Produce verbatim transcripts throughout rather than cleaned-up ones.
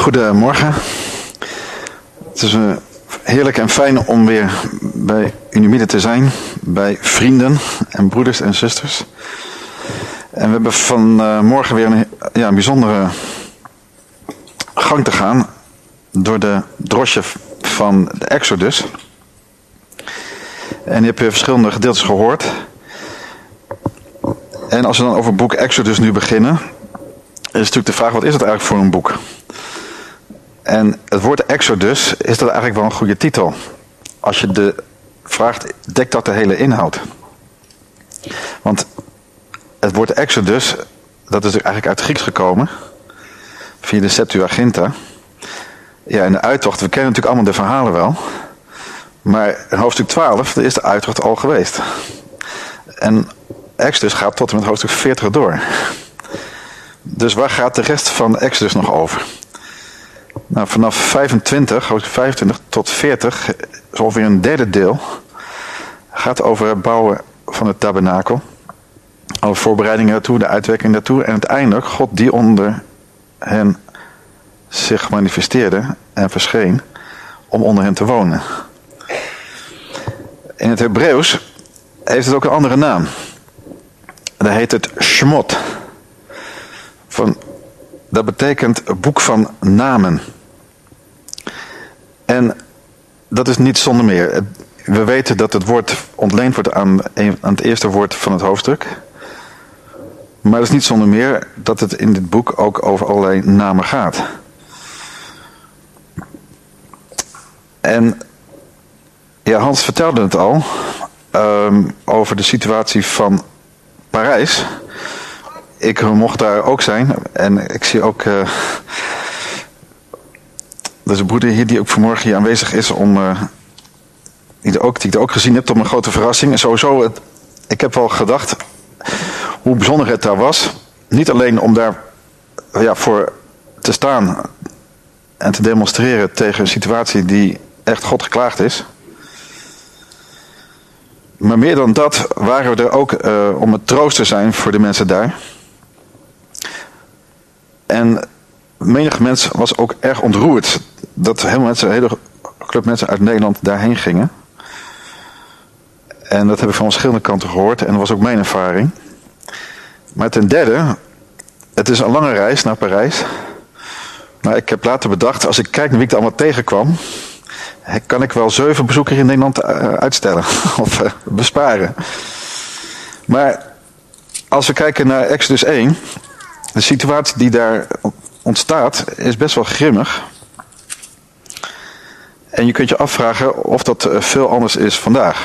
Goedemorgen. Het is uh, heerlijk en fijn om weer bij Unimide te zijn, bij vrienden en broeders en zusters. En we hebben vanmorgen uh, weer een, ja, een bijzondere gang te gaan door de drosje van de Exodus. En je hebt weer verschillende gedeeltes gehoord. En als we dan over het boek Exodus nu beginnen, is natuurlijk de vraag, wat is het eigenlijk voor een boek? En het woord Exodus, is dat eigenlijk wel een goede titel? Als je de vraagt, dekt dat de hele inhoud? Want het woord Exodus, dat is eigenlijk uit het Grieks gekomen, via de Septuaginta. Ja, en de uittocht, we kennen natuurlijk allemaal de verhalen wel. Maar in hoofdstuk twaalf, daar is de uittocht al geweest. En Exodus gaat tot en met hoofdstuk veertig door. Dus waar gaat de rest van Exodus nog over? Nou, vanaf vijfentwintig, hoofdstuk vijfentwintig tot veertig, is ongeveer een derde deel, gaat over het bouwen van het tabernakel. Alle voorbereidingen daartoe, de uitwerking daartoe. En uiteindelijk God die onder hen zich manifesteerde en verscheen om onder hen te wonen. In het Hebreeuws heeft het ook een andere naam. Dat heet het Shemot. Van, dat betekent boek van namen. En dat is niet zonder meer. We weten dat het woord ontleend wordt aan, aan het eerste woord van het hoofdstuk. Maar dat is niet zonder meer dat het in dit boek ook over allerlei namen gaat. En ja, Hans vertelde het al um, over de situatie van Parijs. Ik mocht daar ook zijn en ik zie ook, uh, er is een broeder hier die ook vanmorgen hier aanwezig is, om, uh, die, ook, die ik ook gezien heb tot mijn grote verrassing. En sowieso, het, ik heb wel gedacht hoe bijzonder het daar was. Niet alleen om daar ja, voor te staan en te demonstreren tegen een situatie die echt God geklaagd is. Maar meer dan dat waren we er ook uh, om het troost te zijn voor de mensen daar. En menig mens was ook erg ontroerd dat helemaal mensen, een hele club mensen uit Nederland daarheen gingen. En dat heb ik van verschillende kanten gehoord en dat was ook mijn ervaring. Maar ten derde, het is een lange reis naar Parijs. Maar ik heb later bedacht, als ik kijk naar wie ik er allemaal tegenkwam, kan ik wel zeven bezoeken in Nederland uitstellen of uh, besparen. Maar als we kijken naar Exodus één, de situatie die daar ontstaat is best wel grimmig. En je kunt je afvragen of dat veel anders is vandaag.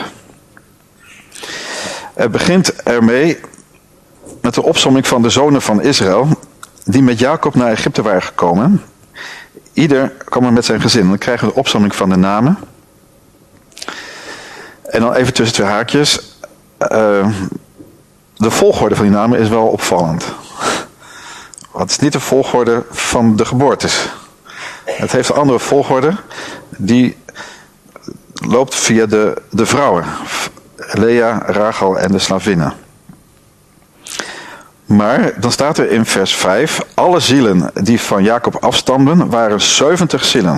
Het begint ermee met de opsomming van de zonen van Israël, die met Jacob naar Egypte waren gekomen. Ieder kwam er met zijn gezin. Dan krijgen we de opsomming van de namen. En dan even tussen twee haakjes. Uh, de volgorde van die namen is wel opvallend. Want het is niet de volgorde van de geboortes. Het heeft een andere volgorde. Die loopt via de, de vrouwen. Lea, Rachel en de slavinnen. Maar dan staat er in vers vijf, alle zielen die van Jacob afstamden waren zeventig zielen.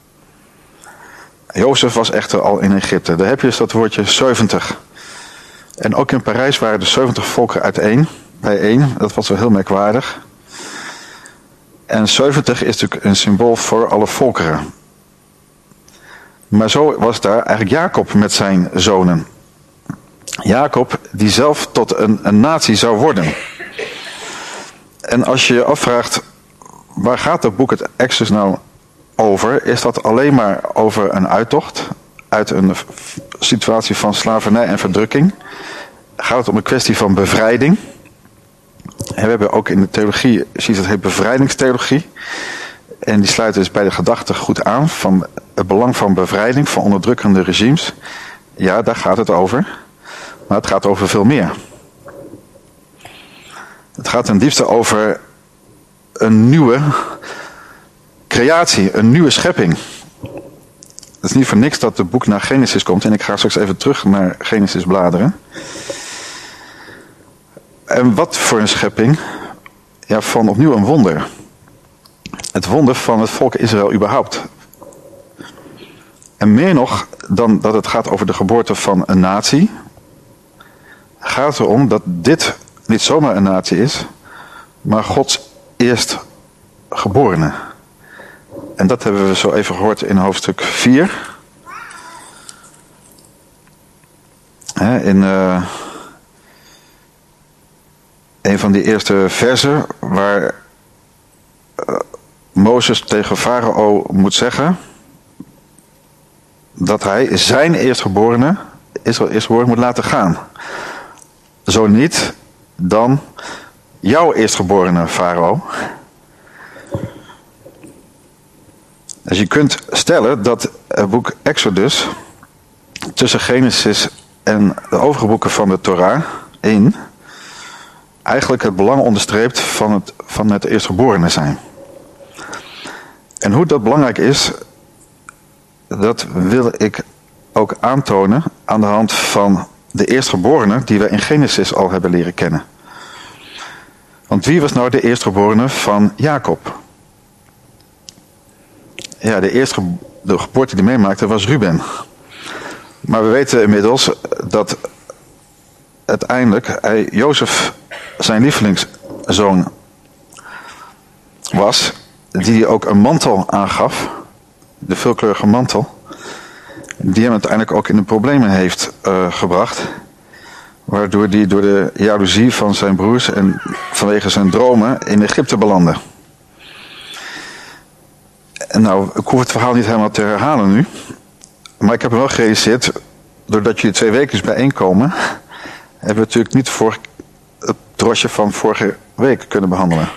Jozef was echter al in Egypte. Daar heb je dus dat woordje zeventig. En ook in Parijs waren er zeventig volken uiteen, bijeen. Dat was wel heel merkwaardig. En zeventig is natuurlijk een symbool voor alle volkeren. Maar zo was daar eigenlijk Jacob met zijn zonen. Jacob die zelf tot een, een natie zou worden. En als je je afvraagt, waar gaat het boek het Exodus nou over? Is dat alleen maar over een uittocht uit een situatie van slavernij en verdrukking? Gaat het om een kwestie van bevrijding? En we hebben ook in de theologie, zie je dat heet bevrijdingstheologie. En die sluit dus bij de gedachte goed aan van het belang van bevrijding van onderdrukkende regimes. Ja, daar gaat het over. Maar het gaat over veel meer. Het gaat ten diepste over een nieuwe creatie, een nieuwe schepping. Het is niet voor niks dat het boek naar Genesis komt. En ik ga straks even terug naar Genesis bladeren. En wat voor een schepping? Ja, van opnieuw een wonder. het wonder van het volk Israël überhaupt. En meer nog dan dat het gaat over de geboorte van een natie, gaat het erom dat dit niet zomaar een natie is, maar Gods eerstgeborene. En dat hebben we zo even gehoord in hoofdstuk vier. He, in uh, een van die eerste versen waar uh, Mozes tegen Farao moet zeggen dat hij zijn eerstgeborene, Israël eerstgeborene, moet laten gaan. Zo niet, dan jouw eerstgeborene, Farao. Dus je kunt stellen dat het boek Exodus tussen Genesis en de overige boeken van de Torah in eigenlijk het belang onderstreept van het, van het eerstgeborene zijn. En hoe dat belangrijk is, dat wil ik ook aantonen aan de hand van de eerstgeborene die we in Genesis al hebben leren kennen. Want wie was nou de eerstgeborene van Jacob? Ja, de eerste de geboorte die meemaakte was Ruben. Maar we weten inmiddels dat uiteindelijk hij Jozef zijn lievelingszoon was, die ook een mantel aangaf, de veelkleurige mantel, die hem uiteindelijk ook in de problemen heeft uh, gebracht, waardoor hij door de jaloezie van zijn broers en vanwege zijn dromen in Egypte belandde. En nou, ik hoef het verhaal niet helemaal te herhalen nu, maar ik heb me wel gerealiseerd, doordat jullie twee weken bijeenkomen, hebben we natuurlijk niet voor het trosje van vorige week kunnen behandelen.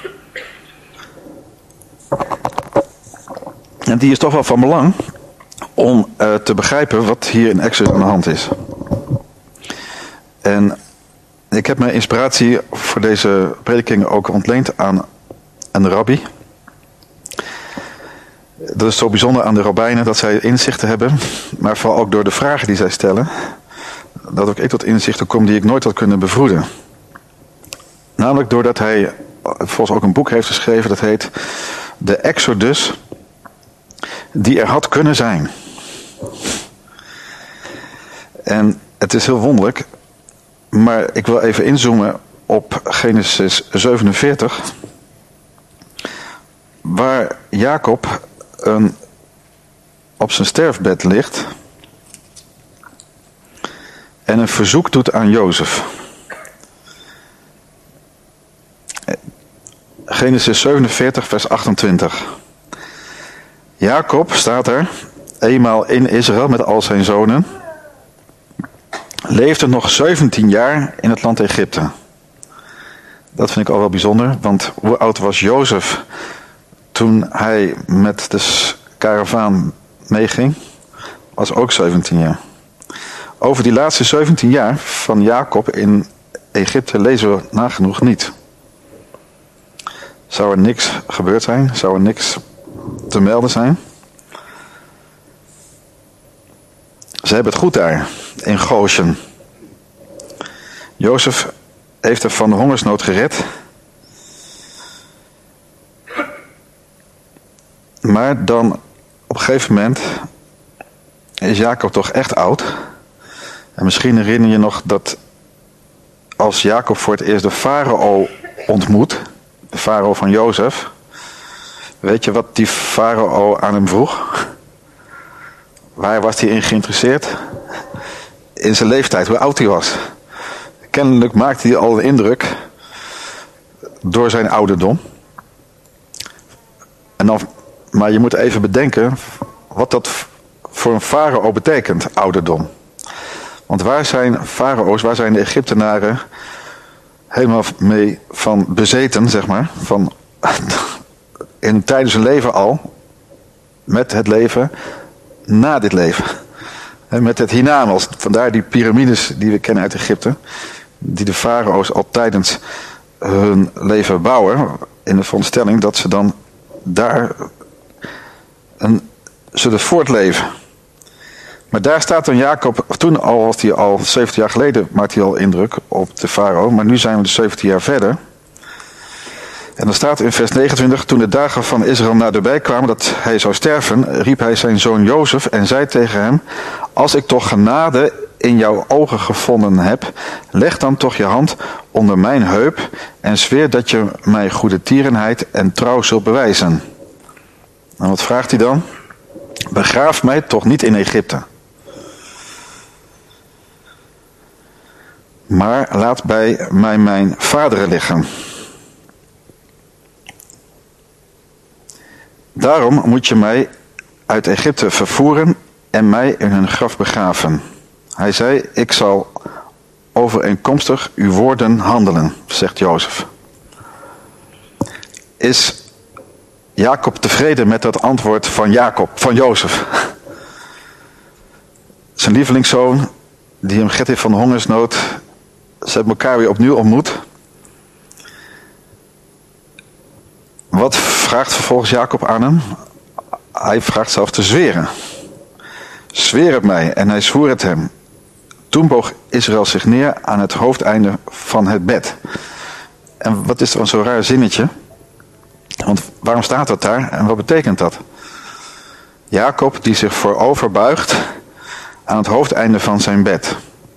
En die is toch wel van belang om uh, te begrijpen wat hier in Exodus aan de hand is. En ik heb mijn inspiratie voor deze prediking ook ontleend aan een rabbi. Dat is zo bijzonder aan de rabbijnen dat zij inzichten hebben, maar vooral ook door de vragen die zij stellen, dat ook ik tot inzichten kom die ik nooit had kunnen bevroeden. Namelijk doordat hij volgens ook een boek heeft geschreven dat heet De Exodus die er had kunnen zijn. En het is heel wonderlijk, maar ik wil even inzoomen op Genesis zevenenveertig, waar Jacob een, op zijn sterfbed ligt en een verzoek doet aan Jozef. Genesis zevenenveertig vers achtentwintig. Jacob staat er, eenmaal in Israël met al zijn zonen, leefde nog zeventien jaar in het land Egypte. Dat vind ik al wel bijzonder, want hoe oud was Jozef toen hij met de karavaan meeging? Was ook zeventien jaar. Over die laatste zeventien jaar van Jacob in Egypte lezen we nagenoeg niet. Zou er niks gebeurd zijn? Zou er niks te melden zijn? Ze hebben het goed daar, in Goshen. Jozef heeft er van de hongersnood gered. Maar dan op een gegeven moment is Jacob toch echt oud. En misschien herinner je nog dat als Jacob voor het eerst de farao ontmoet, de farao van Jozef, weet je wat die farao aan hem vroeg? Waar was hij in geïnteresseerd? In zijn leeftijd, hoe oud hij was. Kennelijk maakte hij al een indruk door zijn ouderdom. En dan, maar je moet even bedenken wat dat voor een farao betekent, ouderdom. Want waar zijn farao's, waar zijn de Egyptenaren helemaal mee van bezeten, zeg maar, van in tijdens hun leven al, met het leven na dit leven. Met het hiernamaals, vandaar die piramides die we kennen uit Egypte, die de farao's al tijdens hun leven bouwen, in de veronderstelling dat ze dan daar een, zullen voortleven. Maar daar staat dan Jacob, toen al was hij al zeventien jaar geleden, maakte hij al indruk op de farao, maar nu zijn we dus zeventien jaar verder. En dan staat in vers negenentwintig, toen de dagen van Israël naderbij kwamen dat hij zou sterven, riep hij zijn zoon Jozef en zei tegen hem, als ik toch genade in jouw ogen gevonden heb, leg dan toch je hand onder mijn heup en zweer dat je mij goede tierenheid en trouw zult bewijzen. En wat vraagt hij dan? Begraaf mij toch niet in Egypte, maar laat bij mij mijn vaderen liggen. Daarom moet je mij uit Egypte vervoeren en mij in hun graf begraven. Hij zei, ik zal overeenkomstig uw woorden handelen, zegt Jozef. Is Jacob tevreden met dat antwoord van Jacob, van Jozef? Zijn lievelingszoon, die hem gered heeft van de hongersnood, ze hebben elkaar weer opnieuw ontmoet. Wat vraagt vervolgens Jacob aan hem? Hij vraagt zelf te zweren. Zweer het mij. En hij zwoer het hem. Toen boog Israël zich neer aan het hoofdeinde van het bed. En wat is er dan zo'n raar zinnetje? Want waarom staat dat daar en wat betekent dat? Jacob die zich voorover buigt aan het hoofdeinde van zijn bed.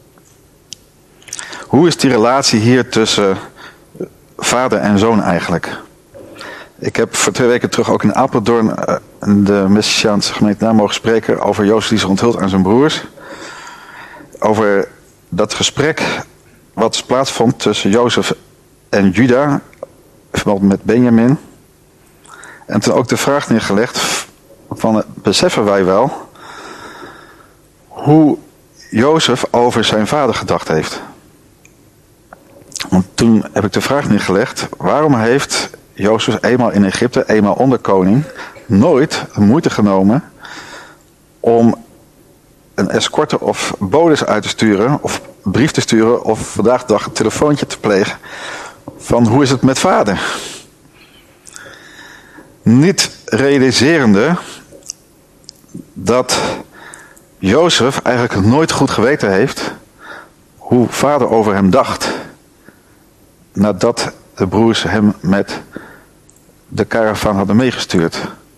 Hoe is die relatie hier tussen vader en zoon eigenlijk? Ik heb voor twee weken terug ook in Apeldoorn uh, de Messiaanse gemeente daar mogen spreken over Jozef die zich onthult aan zijn broers. Over dat gesprek wat plaatsvond tussen Jozef en Juda, in verband met Benjamin. En toen ook de vraag neergelegd van, beseffen wij wel hoe Jozef over zijn vader gedacht heeft? Want toen heb ik de vraag neergelegd, waarom heeft Jozef eenmaal in Egypte, eenmaal onderkoning, nooit de moeite genomen om een escorte of bodes uit te sturen, of brief te sturen, of vandaag de dag een telefoontje te plegen, van hoe is het met vader? Niet realiserende dat Jozef eigenlijk nooit goed geweten heeft hoe vader over hem dacht, nadat de broers hem met de karavaan hadden meegestuurd.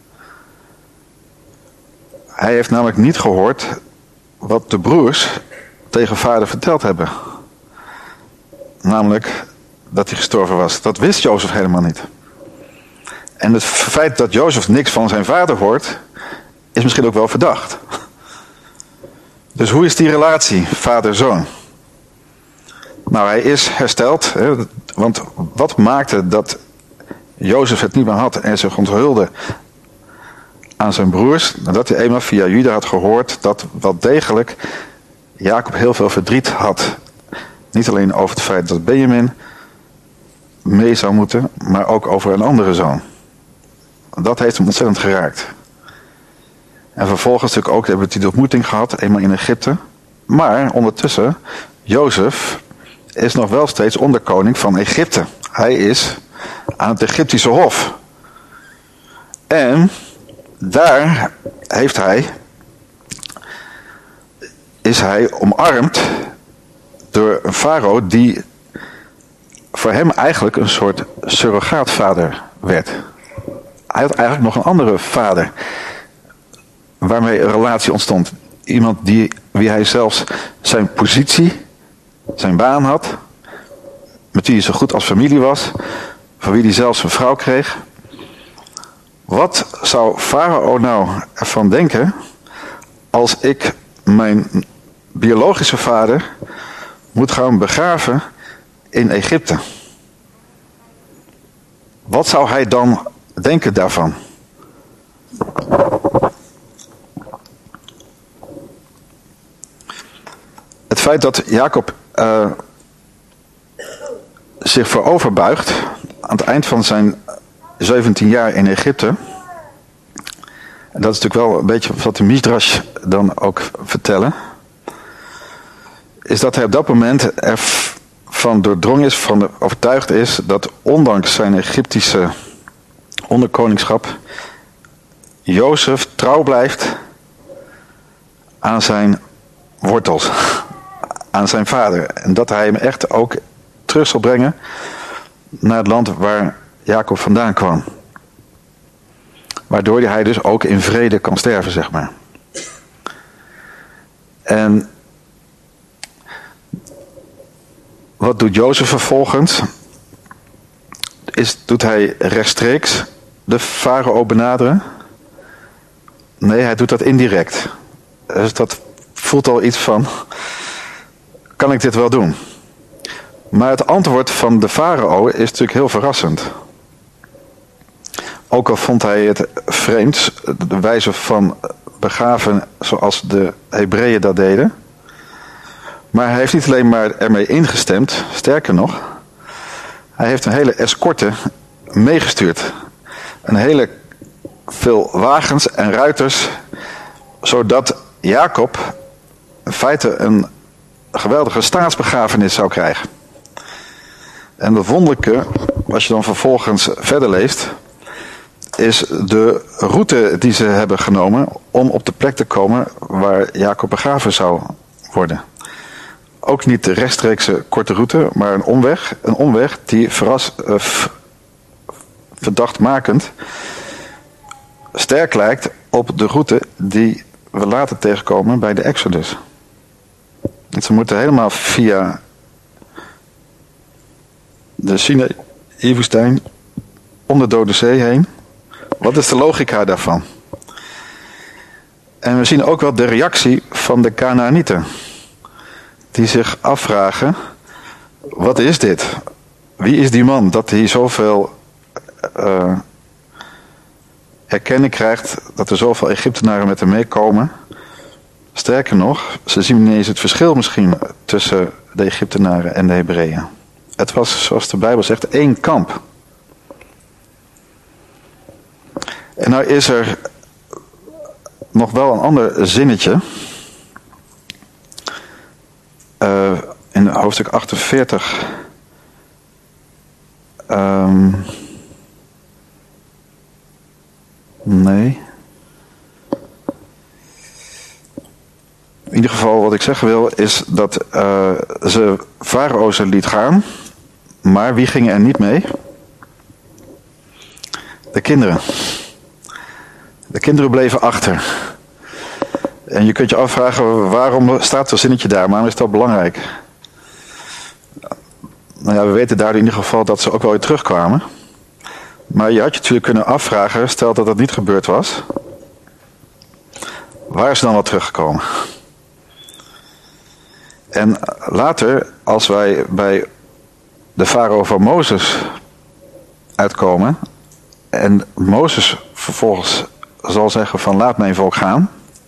Hij heeft namelijk niet gehoord wat de broers tegen vader verteld hebben. Namelijk dat hij gestorven was. Dat wist Jozef helemaal niet. En het feit dat Jozef niks van zijn vader hoort, is misschien ook wel verdacht. Dus hoe is die relatie, vader-zoon? Nou, hij is hersteld. Hè, want wat maakte dat Jozef het niet meer had en zich onthulde aan zijn broers, nadat hij eenmaal via Juda had gehoord dat wel degelijk Jacob heel veel verdriet had. Niet alleen over het feit dat Benjamin mee zou moeten, maar ook over een andere zoon. Dat heeft hem ontzettend geraakt. En vervolgens natuurlijk ook hebben we die ontmoeting gehad, eenmaal in Egypte. Maar ondertussen, Jozef is nog wel steeds onderkoning van Egypte. Hij is aan het Egyptische hof. En daar heeft hij, is hij omarmd door een farao die voor hem eigenlijk een soort surrogaatvader werd. Hij had eigenlijk nog een andere vader waarmee een relatie ontstond. Iemand die, wie hij zelfs zijn positie, zijn baan had, met wie hij zo goed als familie was, van wie hij zelfs een vrouw kreeg. Wat zou Farao nou ervan denken als ik mijn biologische vader moet gaan begraven in Egypte? Wat zou hij dan denken daarvan? Het feit dat Jacob uh, zich vooroverbuigt aan het eind van zijn zeventien jaar in Egypte. En dat is natuurlijk wel een beetje wat de Midrash dan ook vertellen. Is dat hij op dat moment ervan doordrongen is, van de, overtuigd is, dat ondanks zijn Egyptische onderkoningschap Jozef trouw blijft aan zijn wortels, aan zijn vader. En dat hij hem echt ook terug zal brengen naar het land waar Jacob vandaan kwam. Waardoor hij dus ook in vrede kan sterven, zeg maar. En wat doet Jozef vervolgens? Is, doet hij rechtstreeks de farao benaderen? Nee, hij doet dat indirect. Dus dat voelt al iets van, kan ik dit wel doen? Maar het antwoord van de farao is natuurlijk heel verrassend. Ook al vond hij het vreemd, de wijze van begraven zoals de Hebreeën dat deden. Maar hij heeft niet alleen maar ermee ingestemd, sterker nog, hij heeft een hele escorte meegestuurd. Een hele veel wagens en ruiters, zodat Jacob in feite een geweldige staatsbegrafenis zou krijgen. En het wonderlijke, als je dan vervolgens verder leest, is de route die ze hebben genomen om op de plek te komen waar Jacob begraven zou worden. Ook niet de rechtstreekse korte route, maar een omweg. Een omweg die verras, uh, verdachtmakend sterk lijkt op de route die we later tegenkomen bij de Exodus. Want ze moeten helemaal via de Sinaï-woestijn om de Dode Zee heen. Wat is de logica daarvan? En we zien ook wel de reactie van de Kanaanieten. Die zich afvragen, wat is dit? Wie is die man dat hij zoveel uh, erkenning krijgt, dat er zoveel Egyptenaren met hem meekomen? Sterker nog, ze zien niet eens het verschil misschien tussen de Egyptenaren en de Hebreeën. Het was, zoals de Bijbel zegt, één kamp. En nou is er nog wel een ander zinnetje. Uh, in hoofdstuk achtenveertig. Um, nee. In ieder geval wat ik zeggen wil is dat uh, ze farao ze liet gaan. Maar wie gingen er niet mee? De kinderen. De kinderen bleven achter. En je kunt je afvragen, waarom staat zo'n zinnetje daar? Waarom is dat belangrijk? Nou ja, we weten daar in ieder geval dat ze ook wel weer terugkwamen. Maar je had je natuurlijk kunnen afvragen, stel dat dat niet gebeurd was. Waar is ze dan wel teruggekomen? En later, als wij bij de farao van Mozes uitkomen, en Mozes vervolgens zal zeggen van laat mijn volk gaan.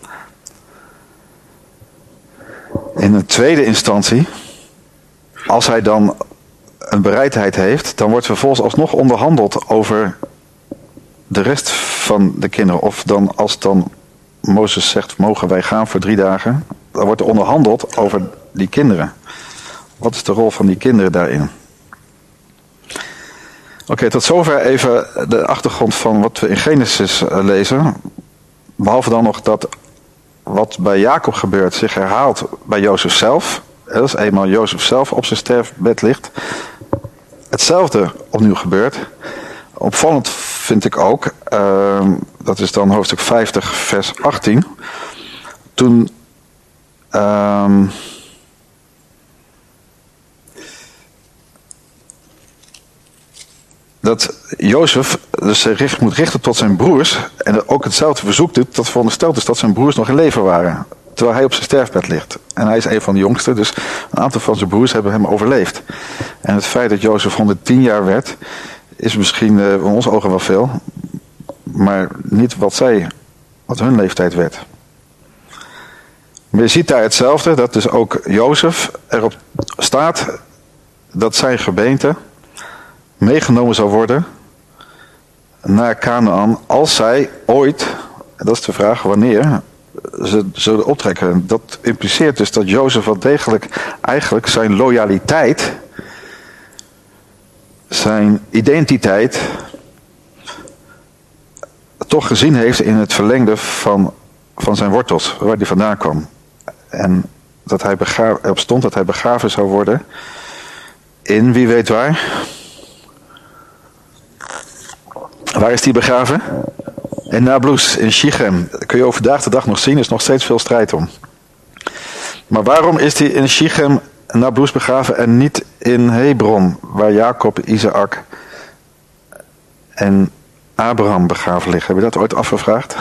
In een tweede instantie, als hij dan een bereidheid heeft, dan wordt vervolgens alsnog onderhandeld over de rest van de kinderen. Of dan als dan Mozes zegt, mogen wij gaan voor drie dagen, dan wordt er onderhandeld over die kinderen. Wat is de rol van die kinderen daarin? Oké, okay, tot zover even de achtergrond van wat we in Genesis lezen. Behalve dan nog dat wat bij Jacob gebeurt zich herhaalt bij Jozef zelf. Dat is eenmaal Jozef zelf op zijn sterfbed ligt. Hetzelfde opnieuw gebeurt. Opvallend vind ik ook, uh, dat is dan hoofdstuk vijftig vers achttien. Toen uh, dat Jozef dus zich moet richten tot zijn broers en ook hetzelfde verzoek doet, dat verondersteld is dat zijn broers nog in leven waren, terwijl hij op zijn sterfbed ligt. En hij is een van de jongsten, dus een aantal van zijn broers hebben hem overleefd. En het feit dat Jozef honderdtien jaar werd, is misschien uh, in onze ogen wel veel, maar niet wat zij, wat hun leeftijd werd. Maar je ziet daar hetzelfde, dat dus ook Jozef erop staat dat zijn gebeente meegenomen zou worden naar Kanaan als zij ooit, en dat is de vraag wanneer, ze zullen optrekken. Dat impliceert dus dat Jozef wel degelijk eigenlijk zijn loyaliteit, zijn identiteit toch gezien heeft in het verlengde van, van zijn wortels, waar hij vandaan kwam. En dat hij begraven, erop stond dat hij begraven zou worden in wie weet waar. Waar is die begraven? In Nablus, in Shichem. Dat kun je overdag de dag nog zien, er is nog steeds veel strijd om. Maar waarom is hij in Shichem, Nablus begraven en niet in Hebron, waar Jacob, Isaac en Abraham begraven liggen? Heb je dat ooit afgevraagd?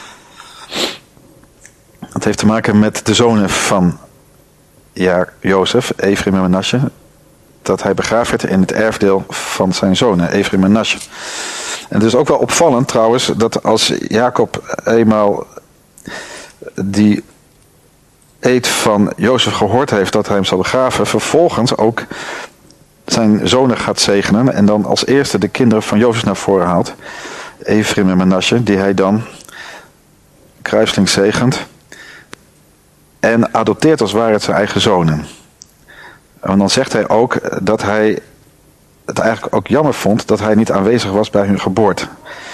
Dat heeft te maken met de zonen van ja, Jozef, Efraim en Manasse. Dat hij begraven werd in het erfdeel van zijn zonen, Efraim en Manasse. En het is ook wel opvallend trouwens, dat als Jacob eenmaal die eed van Jozef gehoord heeft dat hij hem zal begraven, vervolgens ook zijn zonen gaat zegenen en dan als eerste de kinderen van Jozef naar voren haalt, Efraim en Manasse, die hij dan kruiselings zegent en adopteert als ware het zijn eigen zonen. En dan zegt hij ook dat hij het eigenlijk ook jammer vond dat hij niet aanwezig was bij hun geboorte.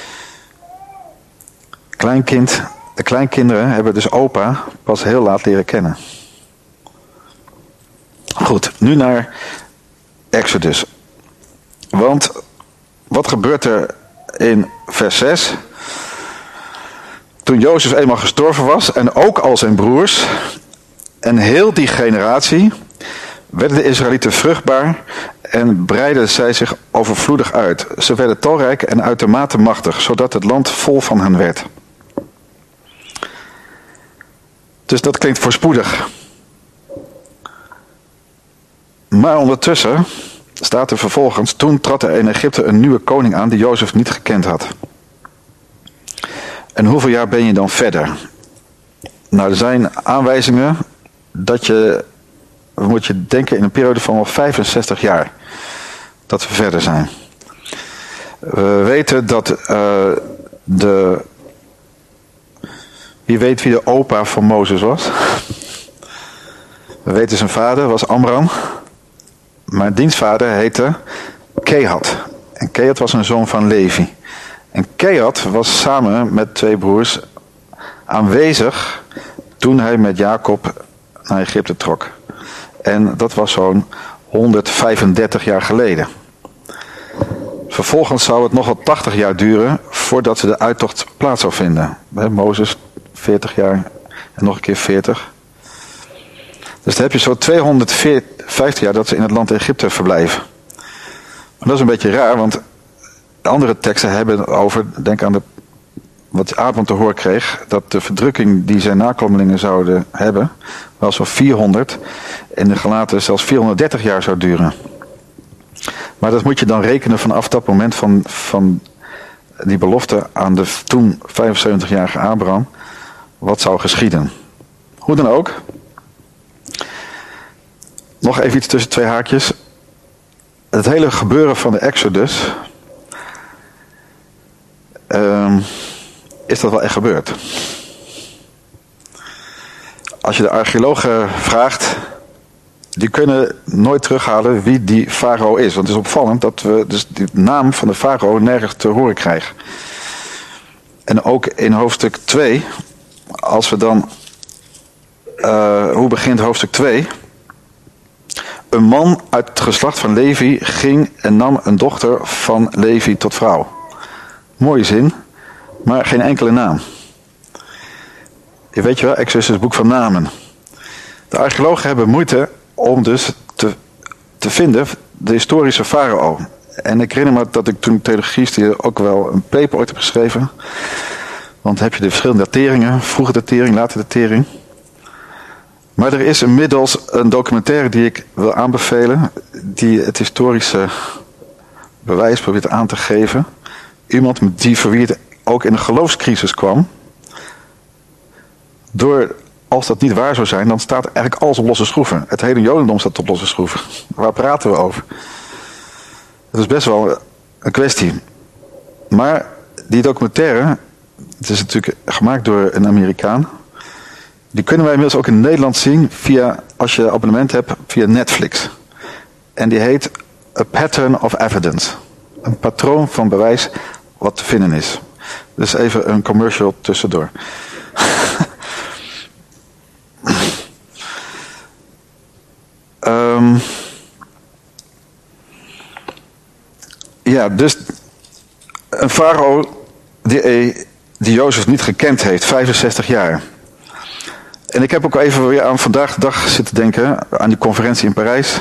Kleinkind, de kleinkinderen hebben dus opa pas heel laat leren kennen. Goed, nu naar Exodus. Want wat gebeurt er in vers zes? Toen Jozef eenmaal gestorven was en ook al zijn broers en heel die generatie, werden de Israëlieten vruchtbaar en breidden zij zich overvloedig uit. Ze werden talrijk en uitermate machtig, zodat het land vol van hen werd. Dus dat klinkt voorspoedig. Maar ondertussen staat er vervolgens, toen trad er in Egypte een nieuwe koning aan die Jozef niet gekend had. En hoeveel jaar ben je dan verder? Nou, er zijn aanwijzingen dat je, moet je denken in een periode van wel vijfenzestig jaar, dat we verder zijn. We weten dat uh, de, wie weet wie de opa van Mozes was? We weten zijn vader was Amram, maar dienstvader heette Kehat. En Kehat was een zoon van Levi. En Kehat was samen met twee broers aanwezig toen hij met Jacob naar Egypte trok. En dat was zo'n honderdvijfendertig jaar geleden. Vervolgens zou het nog wel tachtig jaar duren voordat de uittocht plaats zou vinden. Mozes veertig jaar en nog een keer veertig. Dus dan heb je zo tweehonderdvijftig jaar dat ze in het land Egypte verblijven. Maar dat is een beetje raar, want de andere teksten hebben over, denk aan de, wat Abraham te horen kreeg, dat de verdrukking die zijn nakomelingen zouden hebben, wel zo'n vierhonderd en de gelaten zelfs vierhonderddertig jaar zou duren. Maar dat moet je dan rekenen vanaf dat moment van, van die belofte aan de toen vijfenzeventigjarige Abraham, wat zou geschieden. Hoe dan ook. Nog even iets tussen twee haakjes. Het hele gebeuren van de Exodus, um, is dat wel echt gebeurd? Als je de archeologen vraagt, die kunnen nooit terughalen wie die farao is. Want het is opvallend dat we dus de naam van de farao nergens te horen krijgen. En ook in hoofdstuk twee, als we dan, uh, hoe begint hoofdstuk twee? Een man uit het geslacht van Levi ging en nam een dochter van Levi tot vrouw. Mooie zin, maar geen enkele naam. Je weet je wel, Exodus is het boek van namen. De archeologen hebben moeite om dus te, te vinden de historische farao. En ik herinner me dat ik toen theologie studeerde ook wel een paper ooit heb geschreven. Want dan heb je de verschillende dateringen, vroege datering, late datering. Maar er is inmiddels een documentaire die ik wil aanbevelen, die het historische bewijs probeert aan te geven. Iemand die voor wie het ook in een geloofscrisis kwam. Door, als dat niet waar zou zijn, dan staat eigenlijk alles op losse schroeven. Het hele Jodendom staat op losse schroeven. Waar praten we over? Dat is best wel een kwestie. Maar die documentaire, het is natuurlijk gemaakt door een Amerikaan. Die kunnen wij inmiddels ook in Nederland zien via, als je abonnement hebt, via Netflix. En die heet A Pattern of Evidence. Een patroon van bewijs wat te vinden is. Dus even een commercial tussendoor. um, ja, dus een farao die, die Jozef niet gekend heeft, vijfenzestig jaar. En ik heb ook even weer aan vandaag de dag zitten denken, aan die conferentie in Parijs.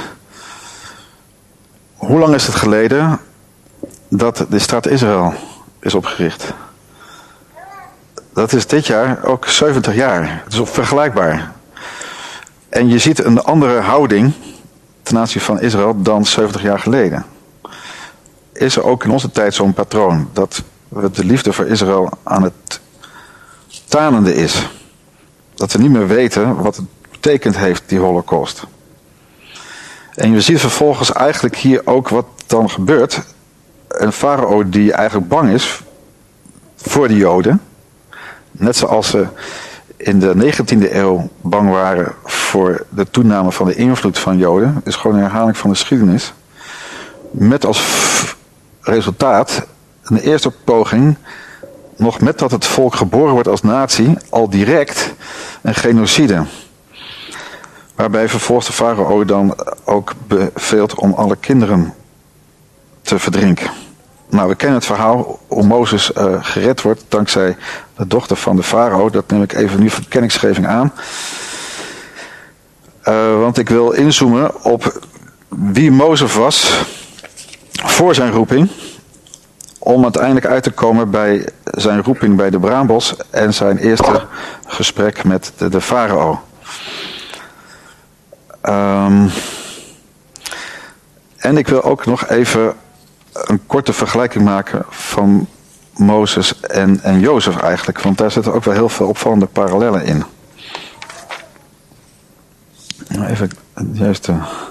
Hoe lang is het geleden dat de staat Israël is opgericht? Dat is dit jaar ook zeventig jaar. Het is vergelijkbaar. En je ziet een andere houding ten aanzien van Israël dan zeventig jaar geleden. Is er ook in onze tijd zo'n patroon dat de liefde voor Israël aan het tanende is? Dat we niet meer weten wat het betekend heeft, die Holocaust. En je ziet vervolgens eigenlijk hier ook wat dan gebeurt. Een farao die eigenlijk bang is voor de Joden. Net zoals ze in de negentiende eeuw bang waren voor de toename van de invloed van Joden. Het is gewoon een herhaling van de geschiedenis. Met als resultaat een eerste poging, nog met dat het volk geboren wordt als natie, al direct een genocide. Waarbij vervolgens de farao dan ook beveelt om alle kinderen te verdrinken. Nou, we kennen het verhaal hoe Mozes uh, gered wordt dankzij de dochter van de farao. Dat neem ik even nu voor kennisgeving aan. Uh, want ik wil inzoomen op wie Mozes was voor zijn roeping. Om uiteindelijk uit te komen bij zijn roeping bij de braambos en zijn eerste gesprek met de, de farao. Um, en ik wil ook nog even een korte vergelijking maken van Mozes en, en Jozef eigenlijk. Want daar zitten ook wel heel veel opvallende parallellen in. Even het juiste.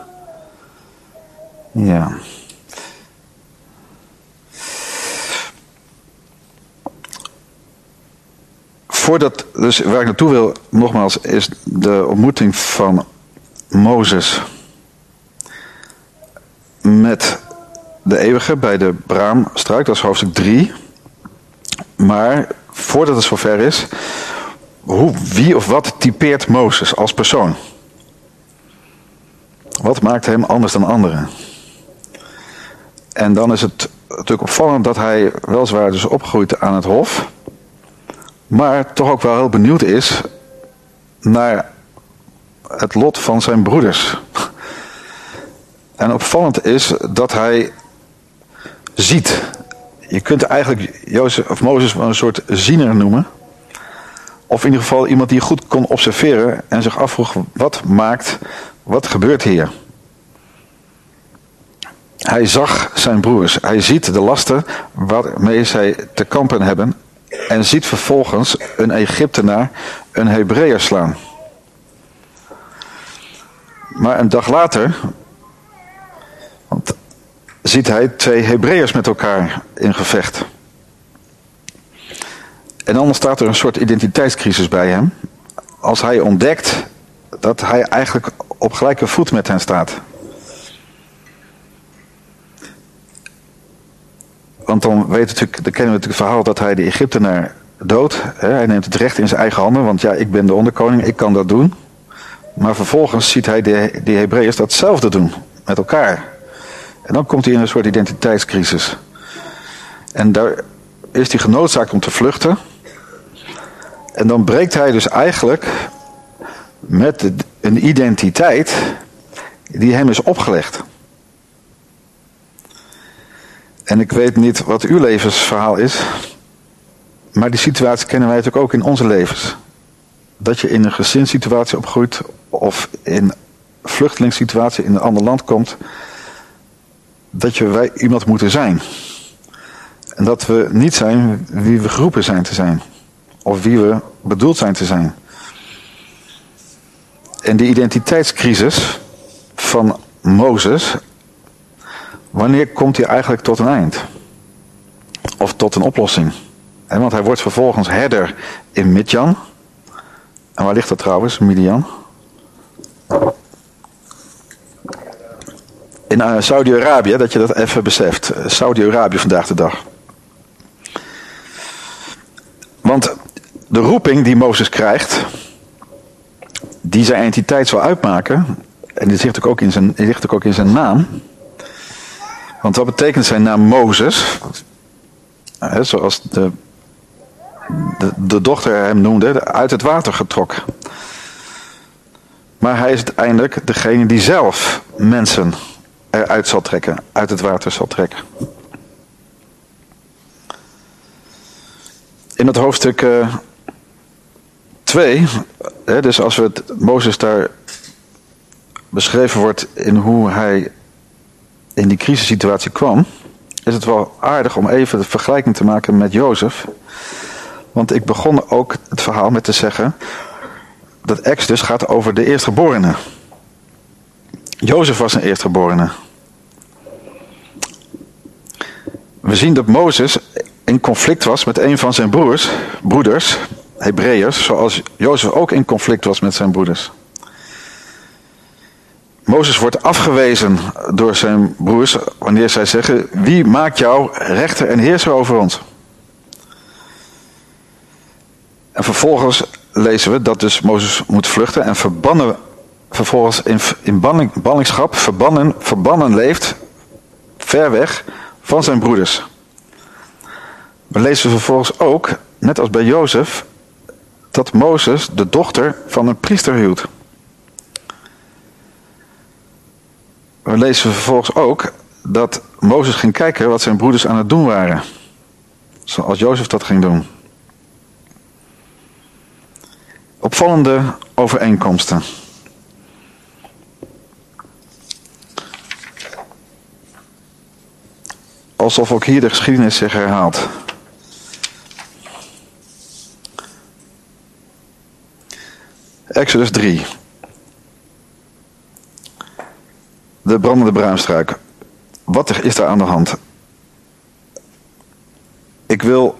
Ja. Voordat, dus waar ik naartoe wil, nogmaals, is de ontmoeting van Mozes met de eeuwige bij de braamstruik, dat is hoofdstuk drie. Maar voordat het zover is, hoe, wie of wat typeert Mozes als persoon? Wat maakt hem anders dan anderen? En dan is het natuurlijk opvallend dat hij weliswaar dus opgroeit aan het hof, maar toch ook wel heel benieuwd is naar het lot van zijn broeders. En opvallend is dat hij ziet. Je kunt eigenlijk Jozef of Mozes wel een soort ziener noemen. Of in ieder geval iemand die goed kon observeren en zich afvroeg, wat maakt, wat gebeurt hier? Hij zag zijn broers. Hij ziet de lasten waarmee zij te kampen hebben. En ziet vervolgens een Egyptenaar een Hebreeër slaan. Maar een dag later want, ziet hij twee Hebreeërs met elkaar in gevecht. En dan ontstaat er een soort identiteitscrisis bij hem. Als hij ontdekt dat hij eigenlijk op gelijke voet met hen staat. Want dan, weet natuurlijk, dan kennen we natuurlijk het verhaal dat hij de Egyptenaar doodt. Hij neemt het recht in zijn eigen handen, want ja, ik ben de onderkoning, ik kan dat doen. Maar vervolgens ziet hij de, de Hebreeërs datzelfde doen, met elkaar. En dan komt hij in een soort identiteitscrisis. En daar is hij genoodzaakt om te vluchten. En dan breekt hij dus eigenlijk met een identiteit die hem is opgelegd. En ik weet niet wat uw levensverhaal is, maar die situatie kennen wij natuurlijk ook in onze levens. Dat je in een gezinssituatie opgroeit of in een vluchtelingssituatie in een ander land komt, dat je wij iemand moeten zijn. En dat we niet zijn wie we geroepen zijn te zijn. Of wie we bedoeld zijn te zijn. En die identiteitscrisis van Mozes, wanneer komt hij eigenlijk tot een eind? Of tot een oplossing? En want hij wordt vervolgens herder in Midjan. En waar ligt dat trouwens, Midian? In uh, Saudi-Arabië, dat je dat even beseft. Saudi-Arabië vandaag de dag. Want de roeping die Mozes krijgt, die zijn entiteit zal uitmaken, en die ligt ook in zijn, die ligt ook in zijn naam. Want wat betekent zijn naam Mozes? hè, zoals de, de, de dochter hem noemde, uit het water getrokken. Maar hij is uiteindelijk degene die zelf mensen eruit zal trekken, uit het water zal trekken. In het hoofdstuk uh, twee, hè, dus als we het, Mozes daar beschreven wordt in hoe hij in die crisissituatie kwam, is het wel aardig om even de vergelijking te maken met Jozef. Want ik begon ook het verhaal met te zeggen dat Exodus gaat over de eerstgeborene. Jozef was een eerstgeborene. We zien dat Mozes in conflict was met een van zijn broers, broeders, Hebreeërs, zoals Jozef ook in conflict was met zijn broeders. Mozes wordt afgewezen door zijn broers wanneer zij zeggen: wie maakt jou rechter en heerser over ons? En vervolgens lezen we dat dus Mozes moet vluchten en verbannen, vervolgens in, in banning, ballingschap verbannen, verbannen leeft, ver weg van zijn broeders. We lezen vervolgens ook, net als bij Jozef, dat Mozes de dochter van een priester hield. We lezen vervolgens ook dat Mozes ging kijken wat zijn broeders aan het doen waren. Zoals Jozef dat ging doen. Opvallende overeenkomsten. Alsof ook hier de geschiedenis zich herhaalt. Exodus drie. De brandende braamstruik. Wat is daar aan de hand? Ik wil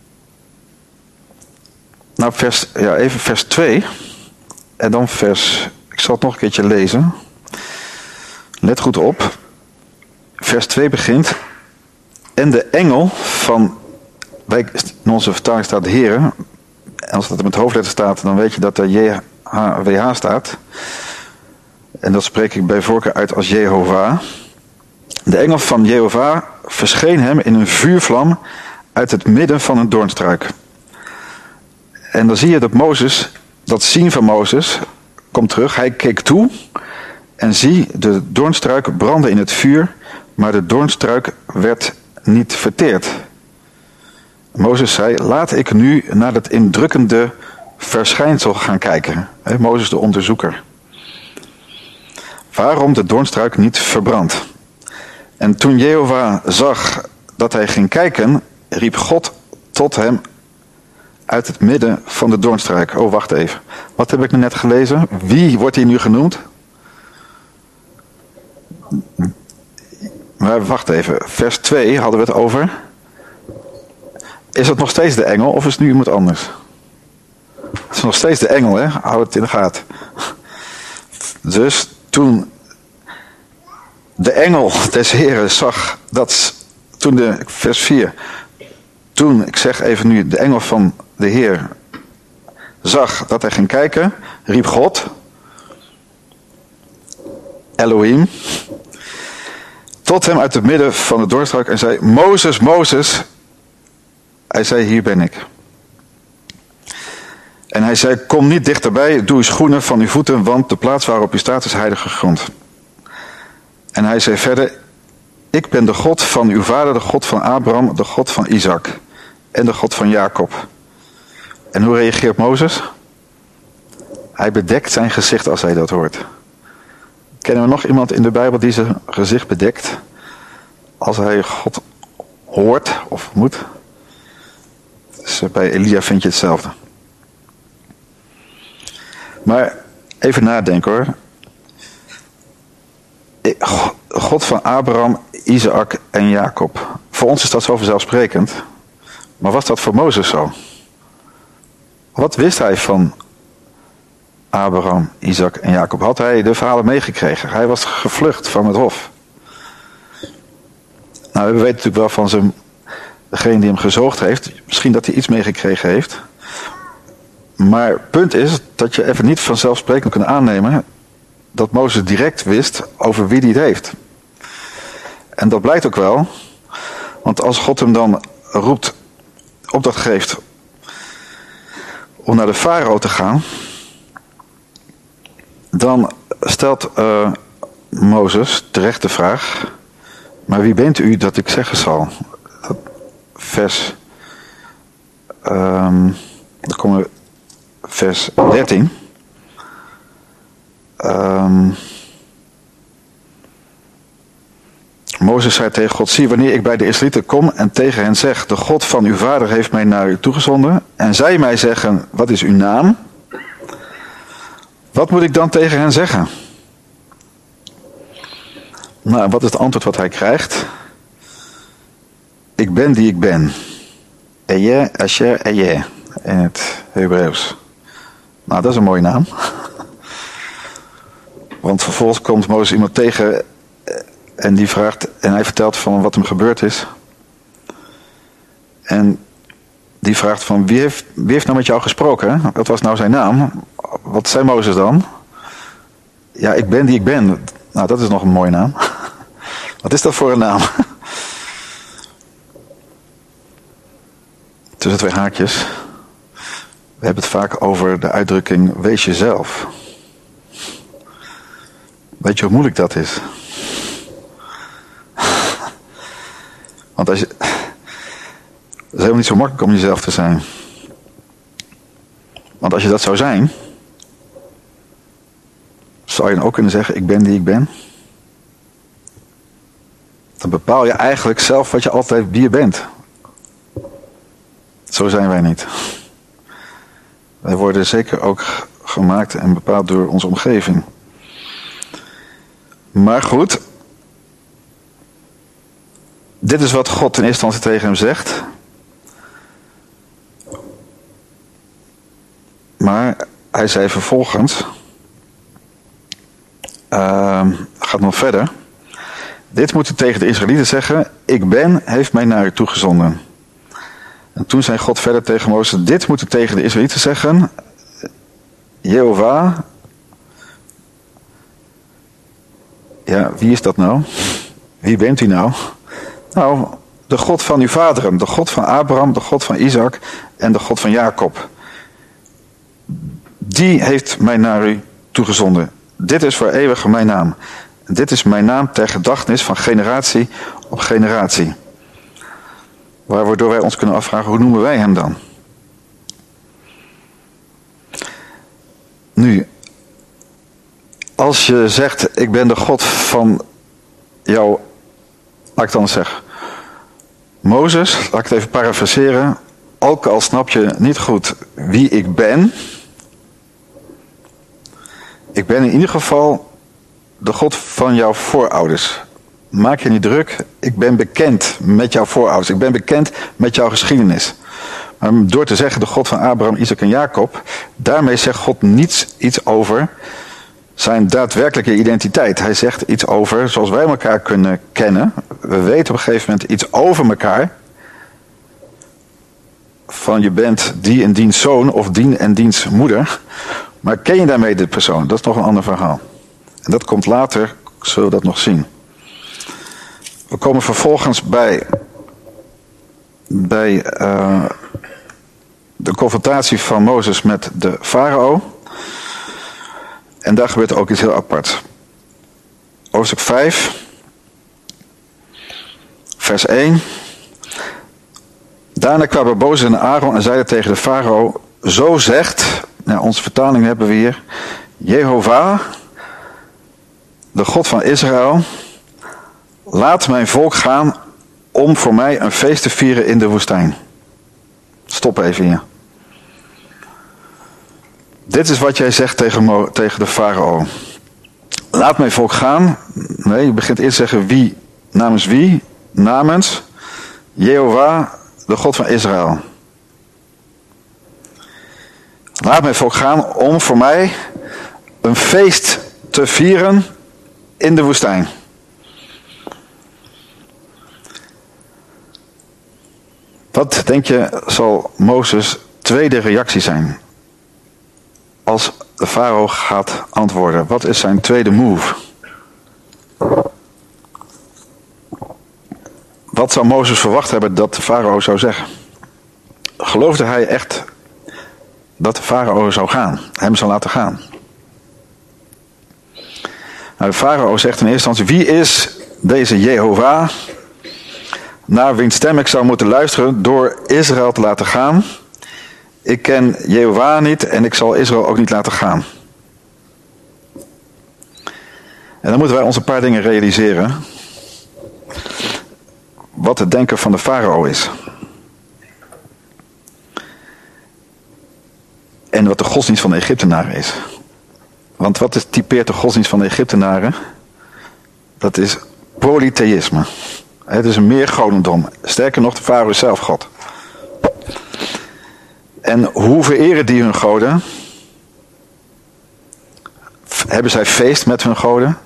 nou vers, ja, even vers twee en dan vers, ik zal het nog een keertje lezen. Let goed op. Vers twee begint: en de engel van, wij, in onze vertaling staat de Heere, en als dat met hoofdletter staat, dan weet je dat er J H W H staat. En dat spreek ik bij voorkeur uit als Jehovah. De engel van Jehovah verscheen hem in een vuurvlam uit het midden van een doornstruik. En dan zie je dat Mozes, dat zien van Mozes, komt terug. Hij keek toe en zie, de doornstruik brandde in het vuur, maar de doornstruik werd niet verteerd. Mozes zei: laat ik nu naar dat indrukkende verschijnsel gaan kijken. He, Mozes de onderzoeker. Waarom de doornstruik niet verbrandt. En toen Jehovah zag dat hij ging kijken, riep God tot hem uit het midden van de doornstruik. Oh, wacht even. Wat heb ik nu net gelezen? Wie wordt hier nu genoemd? Maar wacht even. Vers twee hadden we het over. Is het nog steeds de engel of is het nu iemand anders? Het is nog steeds de engel, hè? Hou het in de gaten. Dus toen de engel des Heren zag dat, toen de, vers vier, toen, ik zeg even nu, de engel van de Heer zag dat hij ging kijken, riep God, Elohim, tot hem uit het midden van de doornstruik en zei: Mozes, Mozes. Hij zei: hier ben ik. En hij zei: kom niet dichterbij, doe uw schoenen van uw voeten, want de plaats waarop u staat is heilige grond. En hij zei verder: ik ben de God van uw vader, de God van Abraham, de God van Isaac en de God van Jacob. En hoe reageert Mozes? Hij bedekt zijn gezicht als hij dat hoort. Kennen we nog iemand in de Bijbel die zijn gezicht bedekt als hij God hoort of moet? Dus bij Elia vind je hetzelfde. Maar even nadenken hoor. God van Abraham, Isaac en Jacob. Voor ons is dat zo vanzelfsprekend. Maar was dat voor Mozes zo? Wat wist hij van Abraham, Isaac en Jacob? Had hij de verhalen meegekregen? Hij was gevlucht van het hof. Nou, we weten natuurlijk wel van zijn, degene die hem gezoogd heeft. Misschien dat hij iets meegekregen heeft. Maar het punt is dat je even niet vanzelfsprekend kunt aannemen dat Mozes direct wist over wie hij het heeft. En dat blijkt ook wel. Want als God hem dan roept, opdracht geeft om naar de farao te gaan, dan stelt uh, Mozes terecht de vraag, maar wie bent u dat ik zeggen zal? Vers, um, dan komen we vers dertien. Um, Mozes zei tegen God, zie wanneer ik bij de Israëlieten kom en tegen hen zeg, de God van uw vader heeft mij naar u toegezonden, en zij mij zeggen, wat is uw naam? Wat moet ik dan tegen hen zeggen? Nou, wat is het antwoord wat hij krijgt? Ik ben die ik ben. Eje, Asher, Eje, in het Hebreeuws. Nou, dat is een mooie naam. Want vervolgens komt Mozes iemand tegen en die vraagt, en hij vertelt van wat hem gebeurd is. En die vraagt van, wie heeft, wie heeft nou met jou gesproken? Wat was nou zijn naam? Wat zei Mozes dan? Ja, ik ben die ik ben. Nou, dat is nog een mooie naam. Wat is dat voor een naam? Tussen twee haakjes. We hebben het vaak over de uitdrukking, wees jezelf. Weet je hoe moeilijk dat is? Want als je, het is helemaal niet zo makkelijk om jezelf te zijn. Want als je dat zou zijn, zou je dan ook kunnen zeggen, ik ben die ik ben. Dan bepaal je eigenlijk zelf wat je altijd wie je bent. Zo zijn wij niet. Wij worden zeker ook gemaakt en bepaald door onze omgeving. Maar goed, dit is wat God in eerste instantie tegen hem zegt. Maar hij zei vervolgens, uh, gaat nog verder. Dit moet u tegen de Israëlieten zeggen, ik ben, heeft mij naar u toegezonden. En toen zei God verder tegen Mozes, dit moet u tegen de Israëlieten zeggen, Jehovah. Ja, wie is dat nou? Wie bent u nou? Nou, de God van uw vaderen, de God van Abraham, de God van Isaac en de God van Jacob. Die heeft mij naar u toegezonden. Dit is voor eeuwig mijn naam. Dit is mijn naam ter gedachtenis van generatie op generatie. Waardoor wij ons kunnen afvragen, hoe noemen wij hem dan? Nu, als je zegt, ik ben de God van jou, laat ik dan zeggen, Mozes, laat ik het even parafraseren, ook al snap je niet goed wie ik ben, ik ben in ieder geval de God van jouw voorouders. Maak je niet druk, ik ben bekend met jouw voorouders, ik ben bekend met jouw geschiedenis. Maar door te zeggen de God van Abraham, Isaac en Jacob, daarmee zegt God niets iets over zijn daadwerkelijke identiteit. Hij zegt iets over zoals wij elkaar kunnen kennen. We weten op een gegeven moment iets over elkaar. Van je bent die en diens zoon of dien en diens moeder. Maar ken je daarmee de persoon? Dat is nog een ander verhaal. En dat komt later, zullen we dat nog zien. We komen vervolgens bij, bij uh, de confrontatie van Mozes met de farao. En daar gebeurt ook iets heel apart. Hoofdstuk vijf, vers één. Daarna kwamen Mozes en Aaron en zeiden tegen de farao, zo zegt, nou, onze vertaling hebben we hier, Jehovah, de God van Israël, laat mijn volk gaan om voor mij een feest te vieren in de woestijn. Stop even hier. Dit is wat jij zegt tegen, Mo, tegen de farao. Laat mijn volk gaan. Nee, je begint eerst te zeggen wie, namens wie? Namens Jehovah, de God van Israël. Laat mijn volk gaan om voor mij een feest te vieren in de woestijn. Wat denk je zal Mozes' tweede reactie zijn? Als de farao gaat antwoorden, wat is zijn tweede move? Wat zou Mozes verwacht hebben dat de farao zou zeggen? Geloofde hij echt dat de farao zou gaan, hem zou laten gaan? Nou, de farao zegt in eerste instantie: wie is deze Jehovah, naar wiens stem ik zou moeten luisteren door Israël te laten gaan? Ik ken Jehovah niet en ik zal Israël ook niet laten gaan. En dan moeten wij ons een paar dingen realiseren. Wat het denken van de farao is. En wat de godsdienst van de Egyptenaren is. Want wat is, typeert de godsdienst van de Egyptenaren? Dat is polytheïsme. Het is een meergodendom. Sterker nog, de farao is zelf God. En hoe vereren die hun goden? Hebben zij feest met hun goden?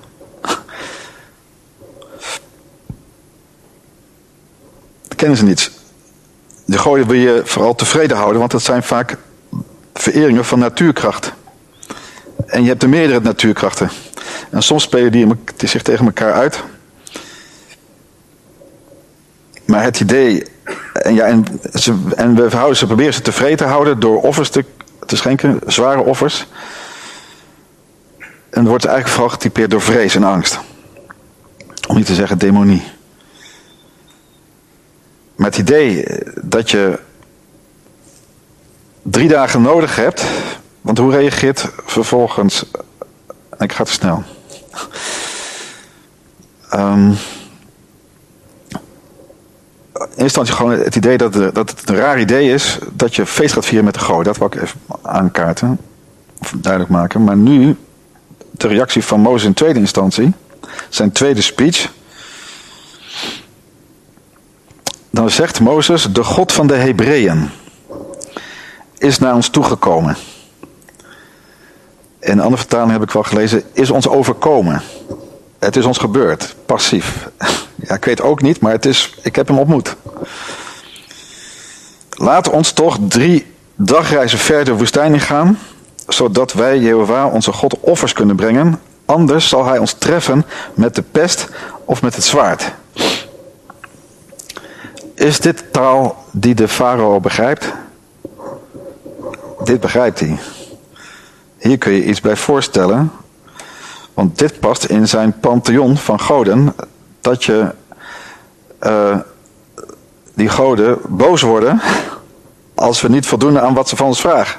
Dat kennen ze niet. De goden wil je vooral tevreden houden, want dat zijn vaak vereringen van natuurkracht. En je hebt er meerdere natuurkrachten. En soms spelen die zich tegen elkaar uit. Maar het idee... En, ja, en, ze, en we houden, ze proberen ze tevreden te houden door offers te, te schenken. Zware offers. En het wordt eigenlijk vooral getypeerd door vrees en angst. Om niet te zeggen demonie. Maar het idee dat je drie dagen nodig hebt. Want hoe reageert vervolgens... Ik ga te snel. Um, in eerste instantie gewoon het idee dat, de, dat het een raar idee is dat je feest gaat vieren met de goden. Dat wil ik even aankaarten. Of duidelijk maken. Maar nu, de reactie van Mozes in tweede instantie. Zijn tweede speech. Dan zegt Mozes: de God van de Hebreeën is naar ons toegekomen. In een andere vertaling heb ik wel gelezen: is ons overkomen. Het is ons gebeurd. Passief. Ja, ik weet ook niet, maar het is, ik heb hem ontmoet. Laat ons toch drie dagreizen ver de woestijn ingaan, zodat wij, Jehovah, onze God, offers kunnen brengen. Anders zal hij ons treffen met de pest of met het zwaard. Is dit taal die de farao begrijpt? Dit begrijpt hij. Hier kun je iets bij voorstellen. Want dit past in zijn pantheon van goden. Dat je uh, die goden boos worden als we niet voldoen aan wat ze van ons vragen.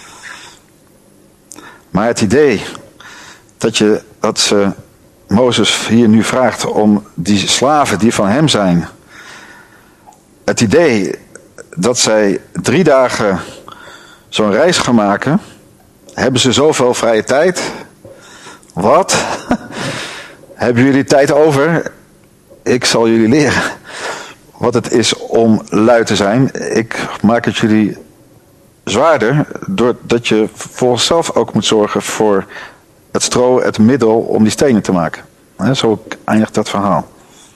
Maar het idee dat, je, dat ze Mozes hier nu vraagt om die slaven die van hem zijn. Het idee dat zij drie dagen zo'n reis gaan maken. Hebben ze zoveel vrije tijd? Wat? Hebben jullie tijd over? Ik zal jullie leren wat het is om lui te zijn. Ik maak het jullie zwaarder, doordat je voor zelf ook moet zorgen voor het stro, het middel om die stenen te maken. Zo eindigt dat verhaal.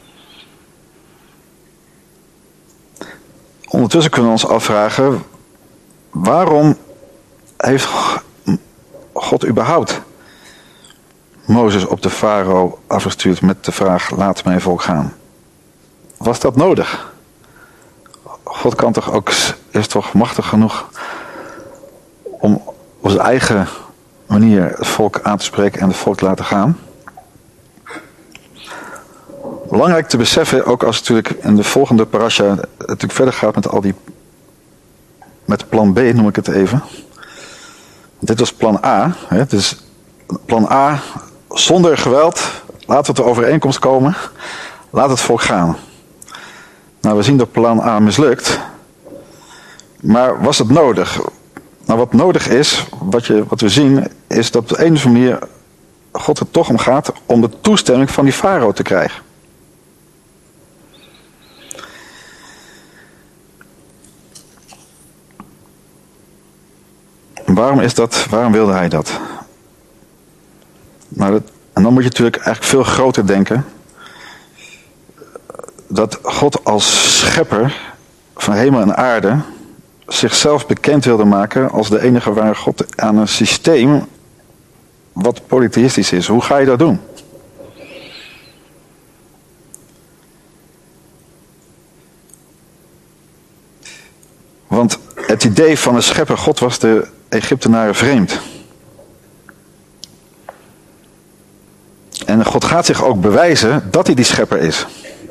Ondertussen kunnen we ons afvragen, waarom heeft God überhaupt Mozes op de farao afgestuurd met de vraag: laat mijn volk gaan? Was dat nodig? God kan toch ook, is toch machtig genoeg om op zijn eigen manier het volk aan te spreken en het volk te laten gaan? Belangrijk te beseffen, ook als het natuurlijk in de volgende parasha het natuurlijk verder gaat met al die, met plan B noem ik het even. Dit was plan A. Hè, dus plan A, zonder geweld, laten we tot overeenkomst komen, laat het volk gaan. Nou, we zien dat plan A mislukt. Maar was het nodig? Nou, wat nodig is, wat, je, wat we zien, is dat op de een of andere manier God er toch om gaat om de toestemming van die farao te krijgen. Waarom is dat? Waarom wilde hij dat? Nou, dat, en dan moet je natuurlijk eigenlijk veel groter denken. Dat God als schepper van hemel en aarde zichzelf bekend wilde maken als de enige ware God aan een systeem wat polytheïstisch is. Hoe ga je dat doen? het idee van een schepper God was de Egyptenaren vreemd. En God gaat zich ook bewijzen dat hij die schepper is.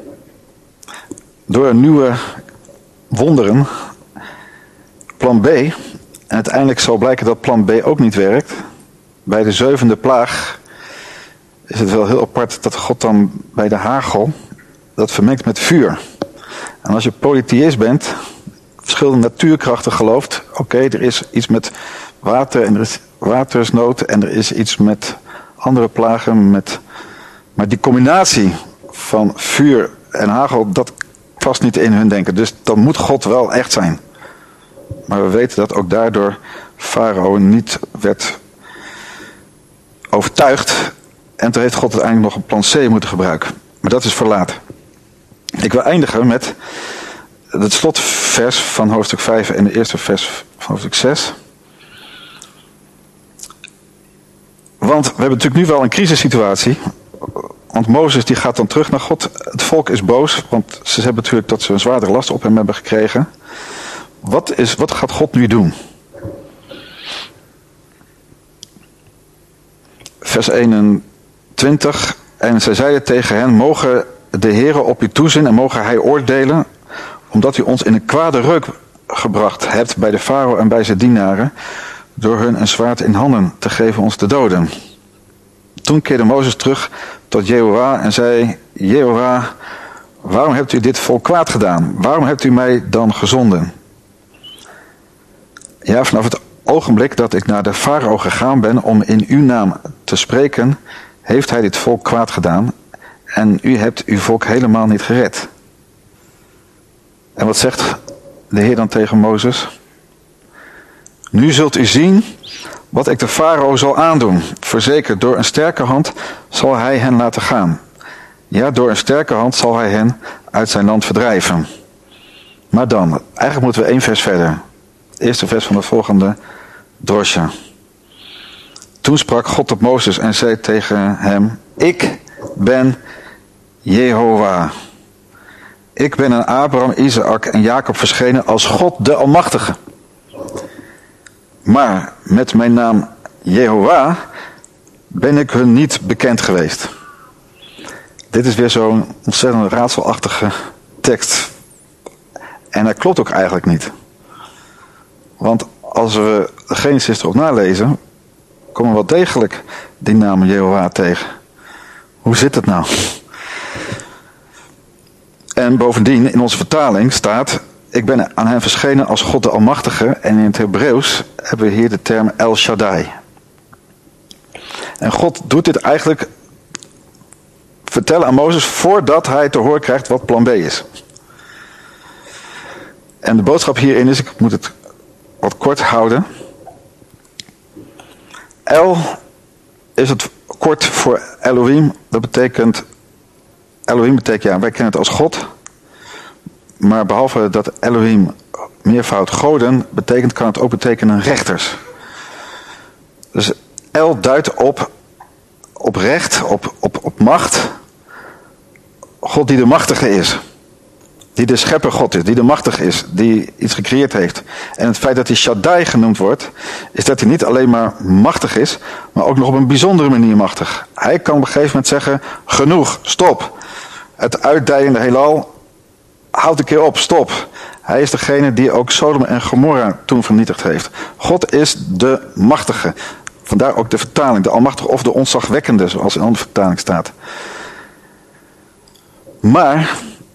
Door nieuwe wonderen. Plan B. En uiteindelijk zal blijken dat plan B ook niet werkt. Bij de zevende plaag is het wel heel apart dat God dan bij de hagel dat vermengt met vuur. En als je polytheïst bent, verschillende natuurkrachten gelooft. Oké, okay, er is iets met water en er is watersnood en er is iets met andere plagen. Met, maar die combinatie van vuur en hagel, dat past niet in hun denken. Dus dan moet God wel echt zijn. Maar we weten dat ook daardoor Farao niet werd overtuigd. En toen heeft God uiteindelijk nog een plan C moeten gebruiken. Maar dat is verlaat. Ik wil eindigen met het slotvers van hoofdstuk vijf en de eerste vers van hoofdstuk zes. Want we hebben natuurlijk nu wel een crisissituatie. Want Mozes die gaat dan terug naar God. Het volk is boos, want ze hebben natuurlijk dat ze een zwaardere last op hem hebben gekregen. Wat, is, wat gaat God nu doen? Vers eenentwintig. En zij zeiden tegen hen, mogen de Heere op u toezien en mogen hij oordelen, omdat u ons in een kwade reuk gebracht hebt bij de farao en bij zijn dienaren, door hun een zwaard in handen te geven ons te doden. Toen keerde Mozes terug tot Jehovah en zei, Jehovah, waarom hebt u dit volk kwaad gedaan? Waarom hebt u mij dan gezonden? Ja, vanaf het ogenblik dat ik naar de farao gegaan ben om in uw naam te spreken, heeft hij dit volk kwaad gedaan en u hebt uw volk helemaal niet gered. En wat zegt de Heer dan tegen Mozes? Nu zult u zien wat ik de farao zal aandoen. Voorzeker, door een sterke hand zal hij hen laten gaan. Ja, door een sterke hand zal hij hen uit zijn land verdrijven. Maar dan, eigenlijk moeten we één vers verder. Het eerste vers van de volgende drosje. Toen sprak God tot Mozes en zei tegen hem, ik ben Jehovah. Ik ben aan Abraham, Isaac en Jacob verschenen als God de Almachtige. Maar met mijn naam Jehovah ben ik hun niet bekend geweest. Dit is weer zo'n ontzettend raadselachtige tekst. En dat klopt ook eigenlijk niet. Want als we de Genesis erop nalezen, komen we wel degelijk die naam Jehovah tegen. Hoe zit het nou? En bovendien, in onze vertaling staat, ik ben aan hem verschenen als God de Almachtige. En in het Hebreeuws hebben we hier de term El Shaddai. En God doet dit eigenlijk vertellen aan Mozes voordat hij te horen krijgt wat plan B is. En de boodschap hierin is, ik moet het wat kort houden. El is het kort voor Elohim. Dat betekent, Elohim betekent, ja, wij kennen het als God. Maar behalve dat Elohim meervoud goden betekent, kan het ook betekenen rechters. Dus El duidt op, op recht, op, op, op macht. God die de machtige is. Die de schepper God is, die de machtige is, die iets gecreëerd heeft. En het feit dat hij Shaddai genoemd wordt, is dat hij niet alleen maar machtig is, maar ook nog op een bijzondere manier machtig. Hij kan op een gegeven moment zeggen, genoeg, stop. Het uitdijende heelal, houd een keer op, stop. Hij is degene die ook Sodom en Gomorra toen vernietigd heeft. God is de machtige. Vandaar ook de vertaling, de almachtige of de ontzagwekkende, zoals in een andere vertaling staat. Maar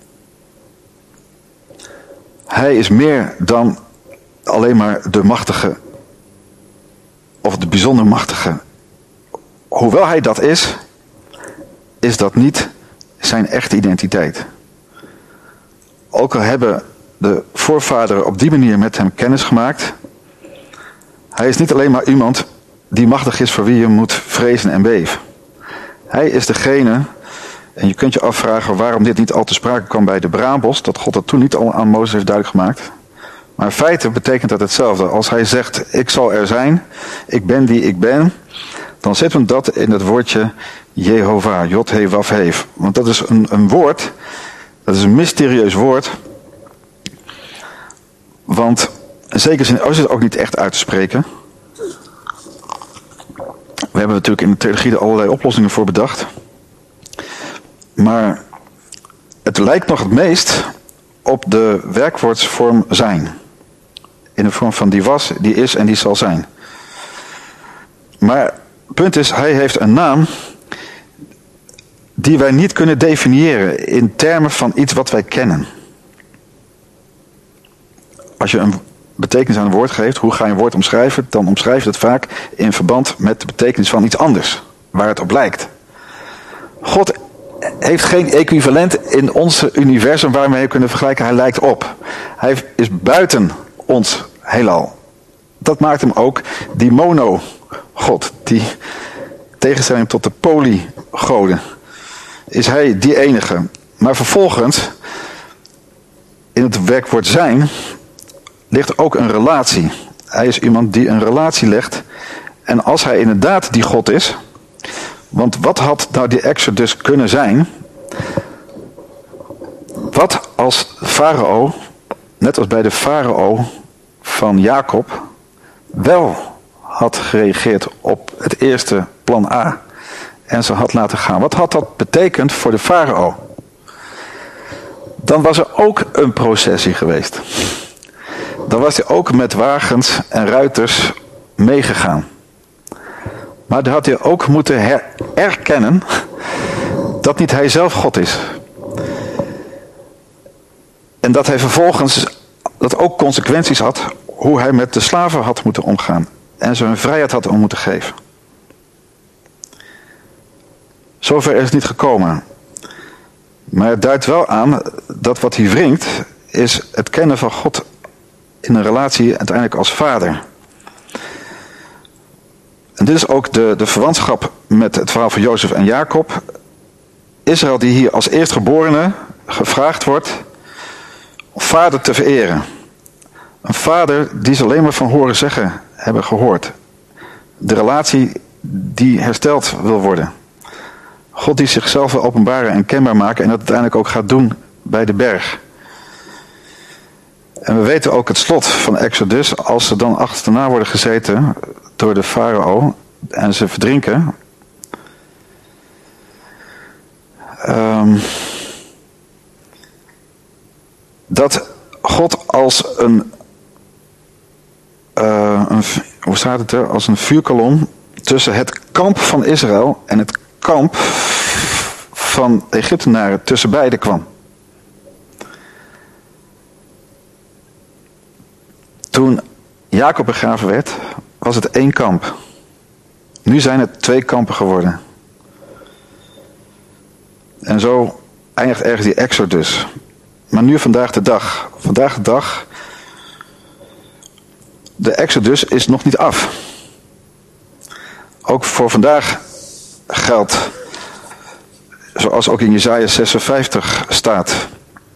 hij is meer dan alleen maar de machtige of de bijzonder machtige. Hoewel hij dat is, is dat niet zijn echte identiteit. Ook al hebben de voorvaderen op die manier met hem kennis gemaakt, hij is niet alleen maar iemand die machtig is voor wie je moet vrezen en beven. Hij is degene, en je kunt je afvragen waarom dit niet al te sprake kwam bij de braambos, dat God dat toen niet al aan Mozes heeft duidelijk gemaakt. Maar in feite betekent dat hetzelfde. Als hij zegt, ik zal er zijn, ik ben die ik ben, dan zit hem dat in het woordje Jehovah, Jod-He-Waf-He. Want dat is een, een woord, dat is een mysterieus woord. Want In zekere zin is het ook niet echt uit te spreken. We hebben natuurlijk in de theologie er allerlei oplossingen voor bedacht. Maar het lijkt nog het meest op de werkwoordsvorm zijn. In de vorm van die was, die is en die zal zijn. Maar het punt is, hij heeft een naam die wij niet kunnen definiëren in termen van iets wat wij kennen. Als je een betekenis aan een woord geeft, hoe ga je een woord omschrijven? Dan omschrijf je het vaak in verband met de betekenis van iets anders, waar het op lijkt. God heeft geen equivalent in ons universum waarmee we kunnen vergelijken. Hij lijkt op. Hij is buiten ons heelal. Dat maakt hem ook die mono-God, die tegenstelling tot de polygoden. Is hij die enige. Maar vervolgens, in het werkwoord zijn, ligt ook een relatie. Hij is iemand die een relatie legt. En als hij inderdaad die God is, want wat had nou die Exodus kunnen zijn? Wat als Farao, net als bij de Farao van Jacob, wel had gereageerd op het eerste plan A en ze had laten gaan. Wat had dat betekend voor de Farao? Dan was er ook een processie geweest. Dan was hij ook met wagens en ruiters meegegaan. Maar dan had hij ook moeten her- erkennen dat niet hij zelf God is. En dat hij vervolgens, dat ook consequenties had, hoe hij met de slaven had moeten omgaan. En ze hun vrijheid had om moeten geven. Zover is het niet gekomen. Maar het duidt wel aan dat wat hij wringt, is het kennen van God in een relatie uiteindelijk als vader. En dit is ook de, de verwantschap met het verhaal van Jozef en Jacob. Israël die hier als eerstgeborene gevraagd wordt om vader te vereren. Een vader die ze alleen maar van horen zeggen hebben gehoord. De relatie die hersteld wil worden. God die zichzelf wil openbaren en kenbaar maken en dat uiteindelijk ook gaat doen bij de berg. En we weten ook het slot van Exodus, als ze dan achterna worden gezeten door de farao en ze verdrinken. Um, dat God als een, uh, een, hoe staat het er, als een vuurkolom tussen het kamp van Israël en het kamp van Egyptenaren tussen beiden kwam. Toen Jacob begraven werd, was het één kamp. Nu zijn het twee kampen geworden. En zo eindigt ergens die Exodus. Maar nu vandaag de dag. Vandaag de dag. De Exodus is nog niet af. Ook voor vandaag geldt, zoals ook in Jesaja zesenvijftig staat,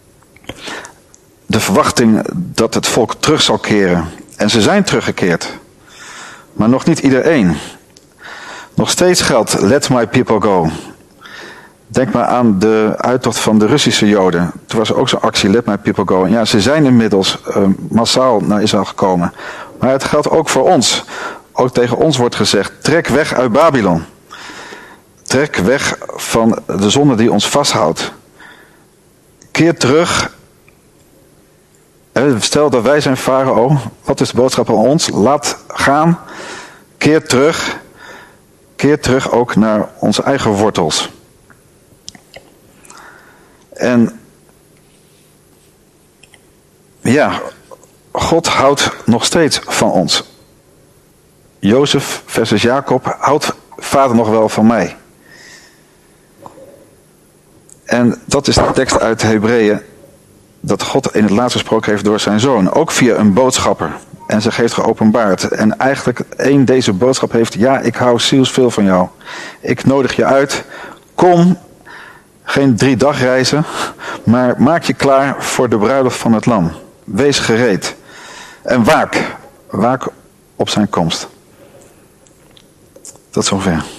de verwachting dat het volk terug zal keren. En ze zijn teruggekeerd. Maar nog niet iedereen. Nog steeds geldt, let my people go. Denk maar aan de uittocht van de Russische Joden. Toen was er ook zo'n actie, let my people go. En ja, ze zijn inmiddels uh, massaal naar Israël gekomen. Maar het geldt ook voor ons. Ook tegen ons wordt gezegd, trek weg uit Babylon. Trek weg van de zonde die ons vasthoudt. Keer terug. Stel dat wij zijn farao. Wat is de boodschap aan ons? Laat gaan. Keer terug. Keer terug ook naar onze eigen wortels. En ja, God houdt nog steeds van ons. Jozef versus Jacob, houdt vader nog wel van mij? En dat is de tekst uit Hebreeën, dat God in het laatst gesproken heeft door zijn zoon. Ook via een boodschapper. En zich heeft geopenbaard. En eigenlijk één deze boodschap heeft, ja, ik hou zielsveel van jou. Ik nodig je uit. Kom, geen drie dagreizen, maar maak je klaar voor de bruiloft van het lam. Wees gereed. En waak. Waak op zijn komst. Tot zover.